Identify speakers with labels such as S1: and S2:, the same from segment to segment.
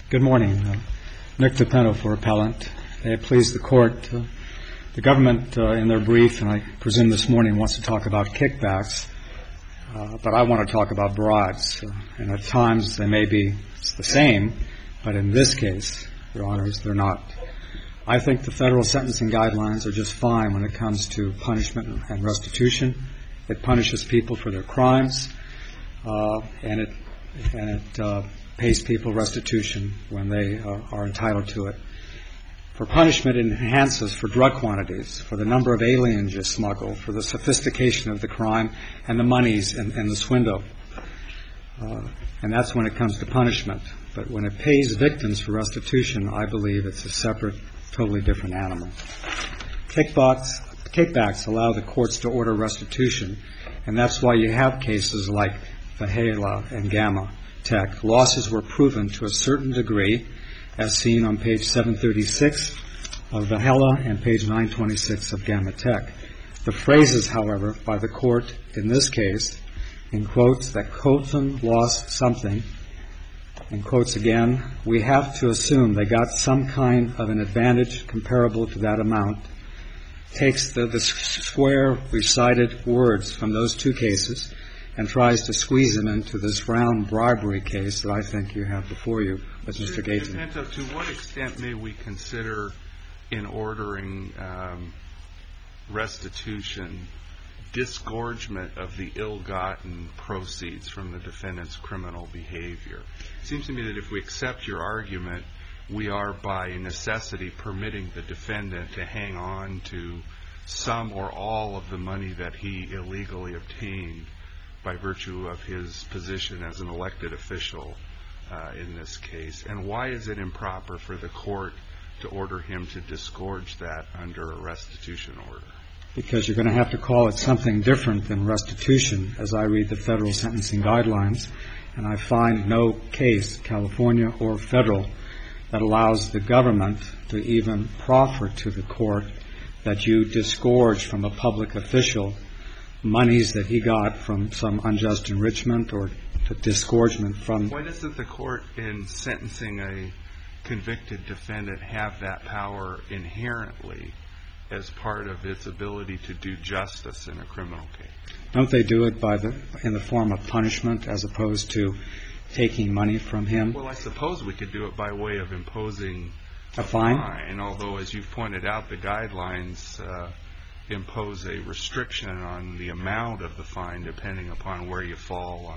S1: Good morning. Nick DePinto for Appellant. May it please the Court. The government, in their brief, and I presume this morning, wants to talk about kickbacks, but I want to talk about bribes. And at times they may be the same, but in this case, Your Honors, they're not. I think the federal sentencing guidelines are just fine when it comes to punishment and restitution. It punishes people for their crimes, and it pays people restitution when they are entitled to it. For punishment, it enhances for drug quantities, for the number of aliens you smuggle, for the sophistication of the crime, and the monies in the swindle. And that's when it comes to punishment. But when it pays victims for restitution, I believe it's a separate, totally different animal. Kickbacks allow the courts to order restitution, and that's why you have cases like Vahala and Gamma Tech. Losses were proven to a certain degree, as seen on page 736 of Vahala and page 926 of Gamma Tech. The phrases, however, by the court in this case, in quotes, that Colton lost something, in quotes again, we have to assume they got some kind of an advantage comparable to that amount, takes the square recited words from those two cases and tries to squeeze them into this round bribery case that I think you have before you with Mr. Gaten.
S2: To what extent may we consider, in ordering restitution, disgorgement of the ill-gotten proceeds from the defendant's criminal behavior? It seems to me that if we accept your argument, we are by necessity permitting the defendant to hang on to some or all of the money that he illegally obtained by virtue of his position as an elected official in this case. And why is it improper for the court to order him to disgorge that under a restitution order?
S1: Because you're going to have to call it something different than restitution, as I read the federal sentencing guidelines, and I find no case, California or federal, that allows the government to even proffer to the court that you disgorge from a public official monies that he got from some unjust enrichment or disgorgement from...
S2: Why doesn't the court, in sentencing a convicted defendant, have that power inherently as part of its ability to do justice in a criminal case?
S1: Don't they do it in the form of punishment as opposed to taking money from him?
S2: Well, I suppose we could do it by way of imposing
S1: a fine.
S2: Although, as you've pointed out, the guidelines impose a restriction on the amount of the fine depending upon where you fall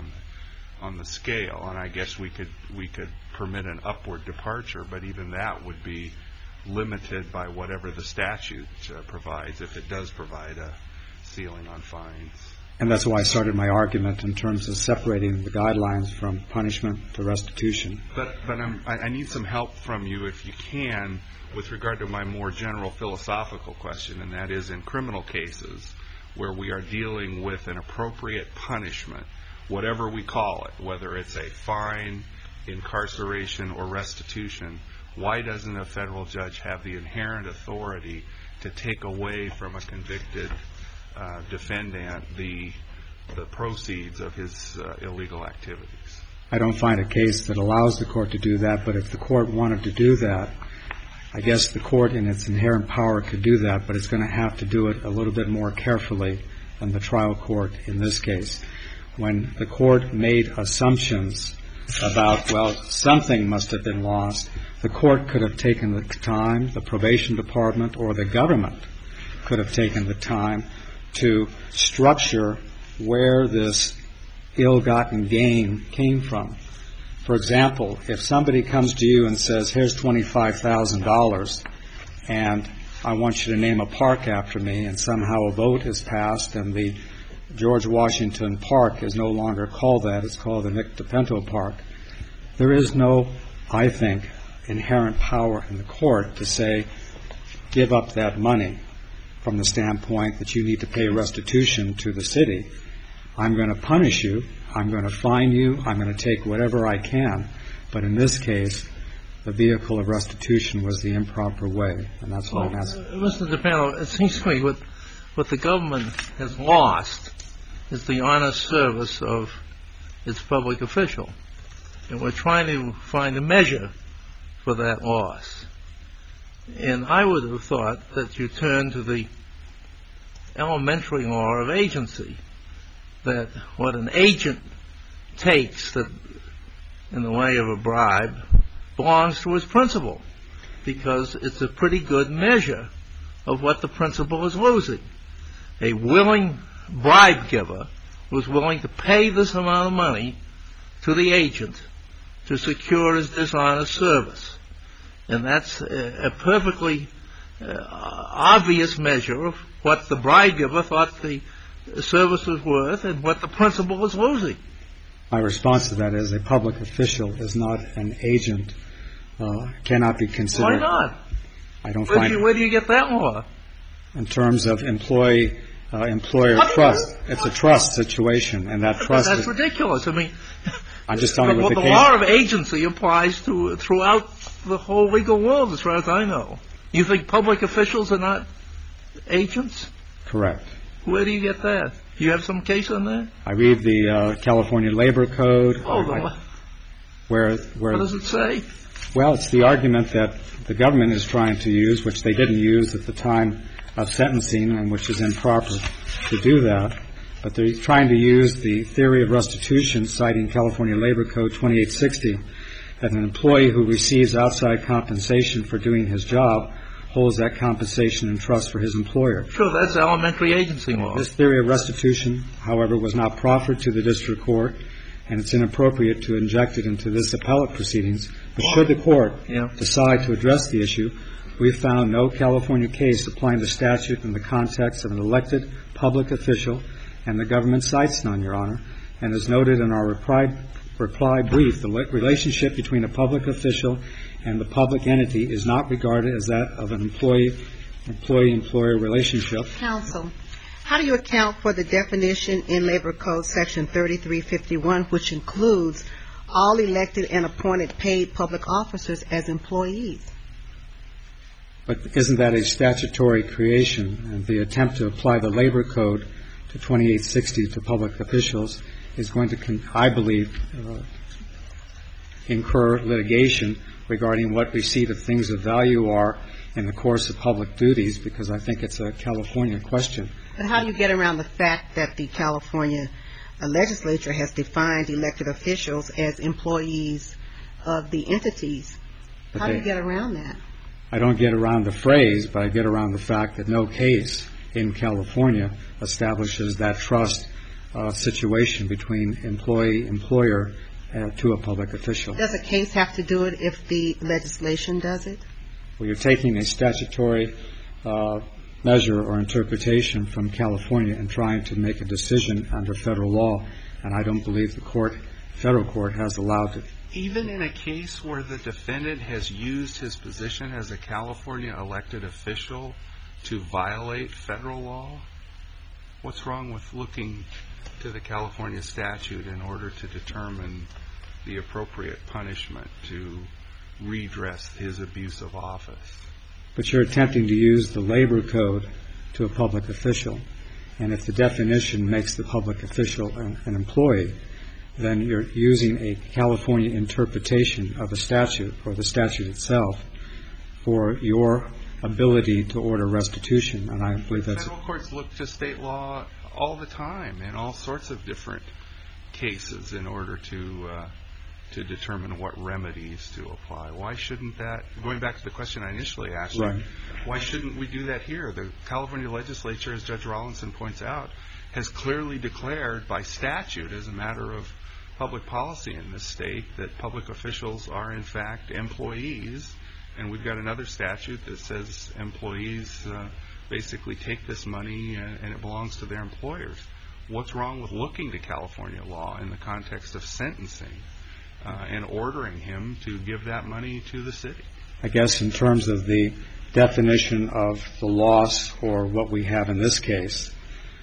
S2: on the scale. And I guess we could permit an upward departure, but even that would be limited by whatever the statute provides, if it does provide a ceiling on fines.
S1: And that's why I started my argument in terms of separating the guidelines from punishment to restitution.
S2: But I need some help from you, if you can, with regard to my more general philosophical question, and that is, in criminal cases where we are dealing with an appropriate punishment, whatever we call it, whether it's a fine, incarceration, or restitution, why doesn't a federal judge have the inherent authority to take away from a convicted defendant the proceeds of his illegal activities?
S1: I don't find a case that allows the court to do that, but if the court wanted to do that, I guess the court in its inherent power could do that, but it's going to have to do it a little bit more carefully than the trial court in this case. When the court made assumptions about, well, something must have been lost, the court could have taken the time, the probation department or the government could have taken the time to structure where this ill-gotten gain came from. For example, if somebody comes to you and says, here's $25,000 and I want you to name a park after me, and somehow a vote is passed and the George Washington Park is no longer called that, it's called the Nick DePinto Park, there is no, I think, inherent power in the court to say, give up that money, from the standpoint that you need to pay restitution to the city. I'm going to punish you, I'm going to fine you, I'm going to take whatever I can, but in this case, the vehicle of restitution was the improper way, and that's what I'm asking.
S3: Mr. DePinto, it seems to me what the government has lost is the honest service of its public official. And we're trying to find a measure for that loss. And I would have thought that you turn to the elementary law of agency, that what an agent takes that in the way of a bribe belongs to his principal, because it's a pretty good measure of what the principal is losing. A willing bribe giver was willing to pay this amount of money to the agent to secure his dishonest service. And that's a perfectly obvious measure of what the bribe giver thought the service was worth and what the principal was losing.
S1: My response to that is a public official is not an agent, cannot be considered.
S3: Why not?
S1: I don't
S3: Where do you get that law?
S1: In terms of employer trust. It's a trust situation, and that trust
S3: That's ridiculous. I mean,
S1: I'm just telling you what the case.
S3: The law of agency applies to throughout the whole legal world, as far as I know. You think public officials are not agents?
S1: Correct.
S3: Where do you get that? Do you have some case on that?
S1: I read the California Labor Code. Where
S3: what does it say?
S1: Well, it's the argument that the government is trying to use, which they didn't use at the time of sentencing, and which is improper to do that. But they're trying to use the theory of restitution, citing California Labor Code 2860, that an employee who receives outside compensation for doing his job holds that compensation in trust for his employer.
S3: Sure, that's elementary agency law.
S1: This theory of restitution, however, was not proffered to the district court, and it's inappropriate to inject it into this appellate proceedings. But should the court decide to address the issue, we found no California case applying the statute in the context of an elected public official, and the government cites none, Your Honor. And as noted in our reply brief, the relationship between a public official and the public entity is not regarded as that of an employee-employer relationship.
S4: Counsel, how do you account for the definition in Labor Code Section 3351, which includes all elected and appointed paid public officers as employees?
S1: But isn't that a statutory creation? And the attempt to apply the Labor Code to 2860 to public officials is going to, I believe, incur litigation regarding what receipt of things of value are in the course of public duties, because I think it's a California question.
S4: But how do you get around the fact that the California legislature has defined elected officials as employees of the entities? How do you get around that?
S1: I don't get around the phrase, but I get around the fact that no case in California establishes that trust situation between employee-employer to a public official.
S4: Does a case have to do it if the legislation does it?
S1: Well, you're taking a statutory measure or interpretation from California and trying to make a decision under federal law, and I don't believe the federal court has allowed it.
S2: Even in a case where the defendant has used his position as a California elected official to violate federal law? What's wrong with looking to the California statute in order to determine the appropriate punishment to redress his abuse of office?
S1: But you're attempting to use the Labor Code to a public official, and if the definition makes the public official an employee, then you're using a California interpretation of a statute or the statute itself for your ability to order restitution, and I believe that's...
S2: Federal courts look to state law all the time in all sorts of different cases in order to determine what remedies to apply. Why shouldn't that, going back to the question I initially asked you,
S1: right,
S2: why shouldn't we do that here? The California legislature, as Judge Rawlinson points out, has clearly declared by statute as a matter of public policy in this state that public officials are in fact employees, and we've got another statute that says employees basically take this money and it belongs to their employers. What's wrong with looking to California law in the context of sentencing and ordering him to give that money to the city?
S1: I guess in terms of the definition of the loss or what we have in this case,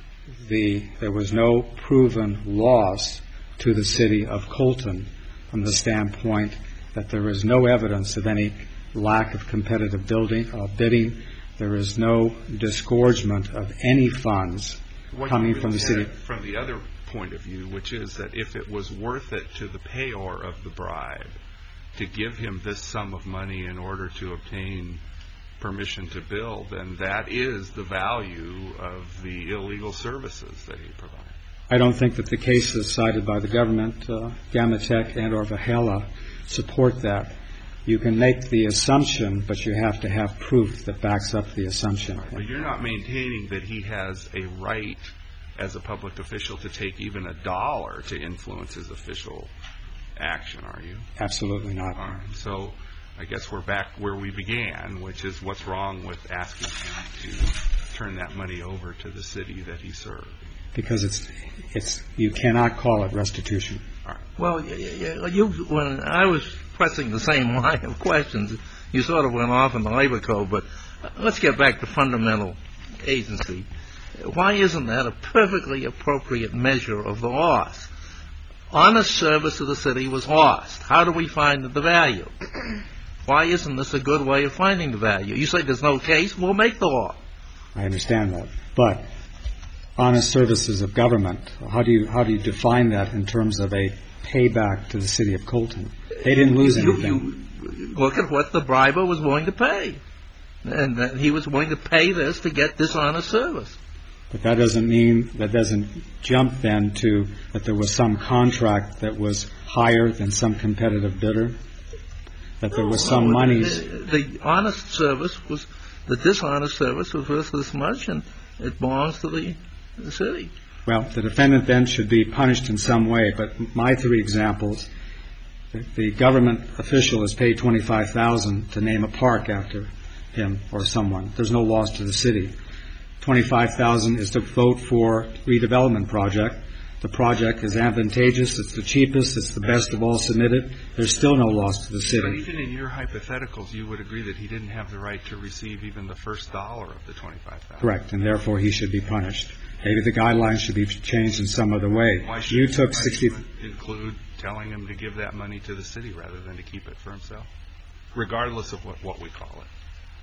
S1: there was no proven loss to the city of Colton from the standpoint that there is no evidence of any lack of competitive bidding. There is no disgorgement of any funds coming from the city.
S2: From the other point of view, which is that if it was worth it to the payor of the bribe to give him this sum of money in order to obtain permission to build, then that is the value of the illegal services that he provides.
S1: I don't think that the cases cited by the government, Gamatech and or Vahala, support that. You can make the assumption, but you have to have proof that backs up the assumption.
S2: But you're not maintaining that he has a right as a public official to take even $1 to influence his official action, are you?
S1: Absolutely not.
S2: All right. So I guess we're back where we began, which is what's wrong with asking him to turn that money over to the city that he served?
S1: Because you cannot call it restitution.
S2: All right.
S3: Well, when I was pressing the same line of questions, you sort of went off in the labor code, but let's get back to fundamental agency. Why isn't that a perfectly appropriate measure of the loss? Honest service to the city was lost. How do we find the value? Why isn't this a good way of finding the value? You say there's no case, we'll make the law.
S1: I understand that. But honest services of government, how do you define that in terms of a payback to the city of Colton? They didn't lose anything.
S3: You look at what the briber was willing to pay. And that he was willing to pay this to get this honest service.
S1: But that doesn't jump then to that there was some contract that was higher than some competitive bidder, that there was some monies.
S3: The honest service was, the dishonest service was worth this much, and it belongs to the city.
S1: Well, the defendant then should be punished in some way. But my three examples, the government official is paid $25,000 to name a park after him or someone. There's no loss to the city. $25,000 is to vote for redevelopment project. The project is advantageous. It's the cheapest. It's the best of all submitted. There's still no loss to the city.
S2: But even in your hypotheticals, you would agree that he didn't have the right to receive even the first dollar of the $25,000.
S1: Correct, and therefore he should be punished. Maybe the guidelines should be changed in some other way.
S2: Why should you took include telling him to give that money to the city rather than to keep it for himself, regardless of what we call it?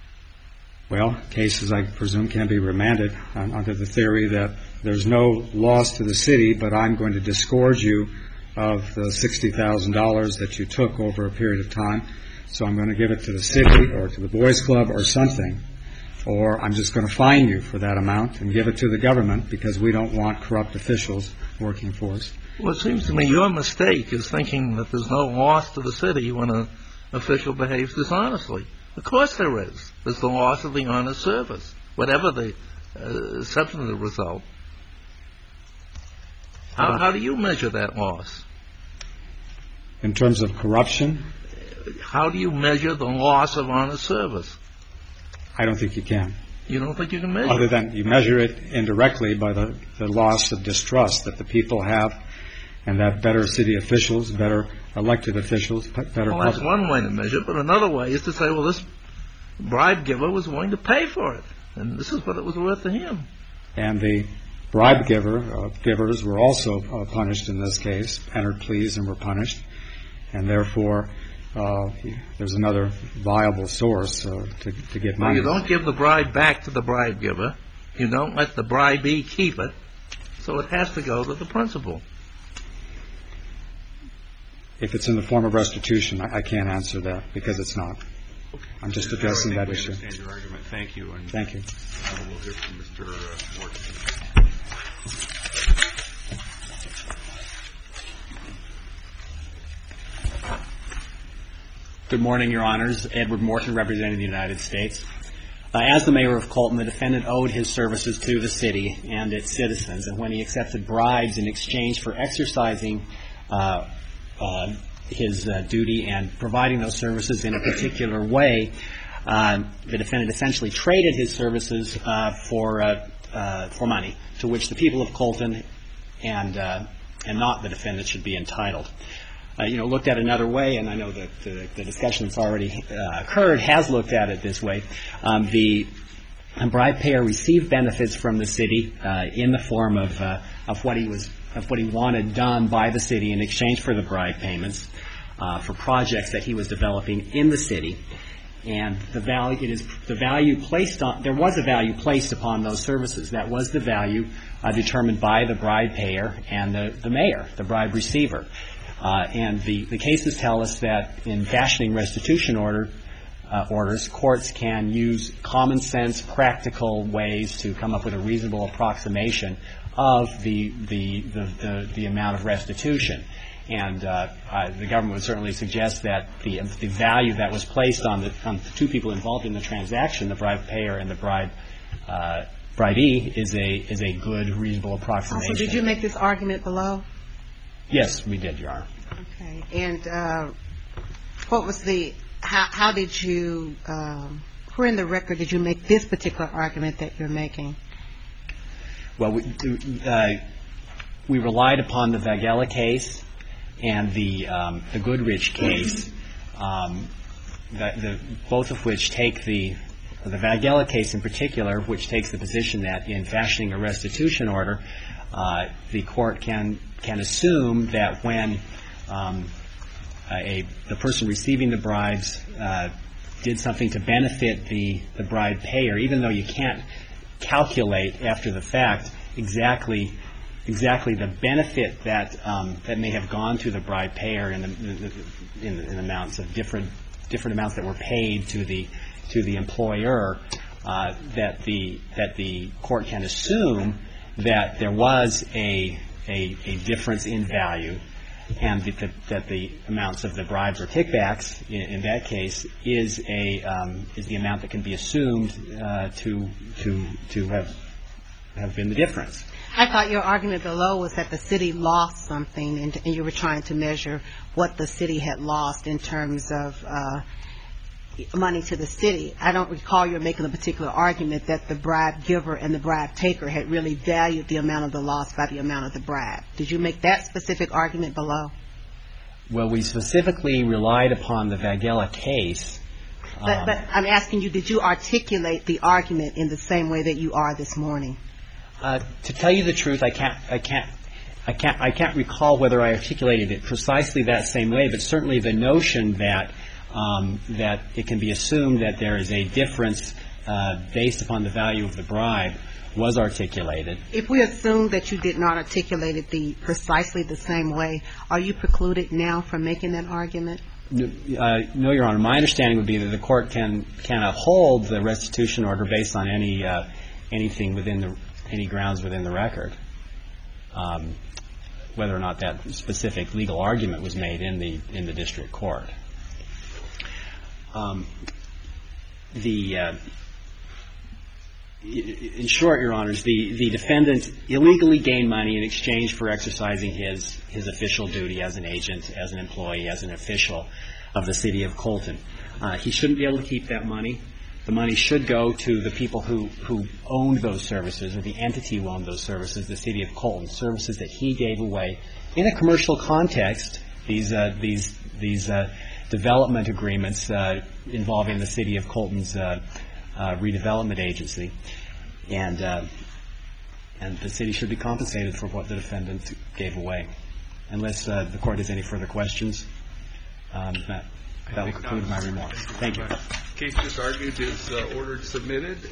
S1: Well, cases, I presume, can be remanded under the theory that there's no loss to the city, but I'm going to disgorge you of the $60,000 that you took over a period of time, so I'm going to give it to the city or to the Boys Club or something, or I'm just going to fine you for that amount and give it to the government because we don't want corrupt officials working for us.
S3: Well, it seems to me your mistake is thinking that there's no loss to the city when an official behaves dishonestly. Of course there is. There's the loss of the honest service, whatever the substantive result. How do you measure that loss?
S1: In terms of corruption?
S3: How do you measure the loss of honest service?
S1: I don't think you can.
S3: You don't think you can measure it?
S1: Other than you measure it indirectly by the loss of distrust that the people have, and that better city officials, better elected officials, better
S3: Well, that's one way to measure it, but another way is to say, well, this bribe giver was willing to pay for it, and this is what it was worth to him.
S1: And the bribe givers were also punished in this case, entered pleas and were punished, and therefore there's another viable source to get money.
S3: Well, you don't give the bribe back to the bribe giver. You don't let the bribee keep it, so it has to go to the principal.
S1: If it's in the form of restitution, I can't answer that because it's not.
S2: Okay.
S1: I'm just addressing that issue.
S2: I understand your argument. Thank you. And
S1: thank you.
S2: We'll hear from Mr. Morton.
S5: Good morning, Your Honors. Edward Morton, representing the United States. As the mayor of Colton, the defendant owed his services to the city and its citizens, and when he accepted bribes in exchange for exercising his duty and providing those services in a particular way, the defendant essentially traded his services for money, to which the people of Colton and not the defendant should be entitled. Looked at another way, and I know that the discussion that's already occurred has looked at it this way. The bribe payer received benefits from the city in the form of what he wanted done by the city in exchange for the bribe payments for projects that he was developing in the city. And the value placed on, there was a value placed upon those services. That was the value determined by the bribe payer and the mayor, the bribe receiver. And the cases tell us that in fashioning restitution orders, courts can use common sense, practical ways to come up with a reasonable approximation of the amount of restitution. And the government would certainly suggest that the value that was placed on the two people involved in the transaction, the bribe payer and the bribee, is a good, reasonable approximation.
S4: Also, did you make this argument below?
S5: Yes, we did, Your Honor.
S4: Okay. And what was how did you, where in the record did you make this particular argument that you're making?
S5: Well, we relied upon the Vagella case and the Goodrich case, both of which take the Vagella case in particular, which takes the position that in fashioning a restitution order, the court can assume that when the person receiving the bribes did something to benefit the bribe payer, even though you can't calculate after the fact exactly the benefit that may have gone to the bribe payer in amounts of different amounts that were paid to the employer, that the court can assume that there was a difference in value, and that the amounts of the bribes or kickbacks in that case is the amount that can be assumed to have been the difference.
S4: I thought your argument below was that the city lost something, and you were trying to measure what the city had lost in terms of money to the city. I don't recall you making a particular argument that the bribe giver and the bribe taker had really valued the amount of the loss by the amount of the bribe. Did you make that specific argument below?
S5: Well, we specifically relied upon the Vagella case.
S4: But I'm asking you, did you articulate the argument in the same way that you are this morning?
S5: To tell you the truth, I can't recall whether I articulated it precisely that same way, but certainly the notion that it can be assumed that there is a difference based upon the value of the bribe was articulated. If we assume that you did not articulate it precisely the same way, are you precluded now from making that argument? No, Your Honor. My understanding would be that the court can uphold the restitution order based on anything within any grounds within the record, whether or not that specific legal argument was made in the district court. In short, Your Honors, the defendant illegally gained money in exchange for exercising his official duty as an agent, as an employee, as an official of the city of Colton. He shouldn't be able to keep that money. The money should go to the people who owned those services, or the entity who owned those services, the city of Colton, services that he gave away in a commercial context. These development agreements involving the city of Colton's redevelopment agency, and the city should be compensated for what the defendant gave away. Unless the court has any further questions, that will conclude my remarks. Thank you.
S2: Case just argued is ordered submitted.